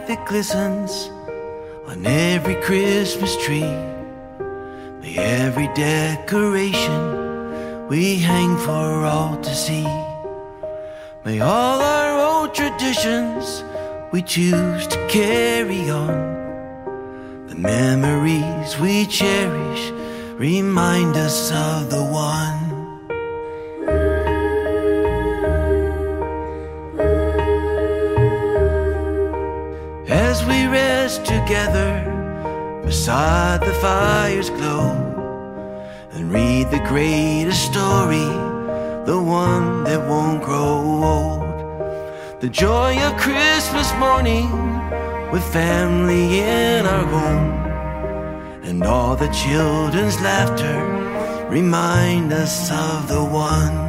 that glistens on every Christmas tree. May every decoration we hang for all to see. May all our old traditions we choose to carry on. The memories we cherish remind us of the one. As we rest together beside the fire's glow and read the greatest story, the one that won't grow old. The joy of Christmas morning with family in our home, and all the children's laughter remind us of the one.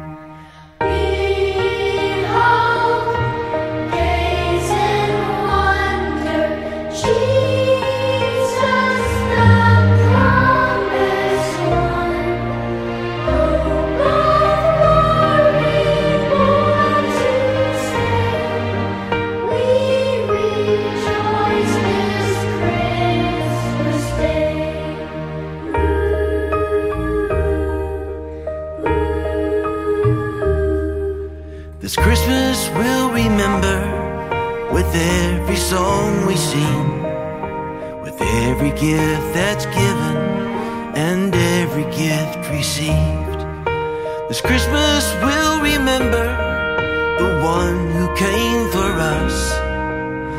This Christmas we'll remember with every song we sing, with every gift that's given and every gift received. This Christmas we'll remember the one who came for us.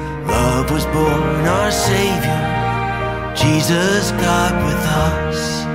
Love was born, our Savior, Jesus, God with us.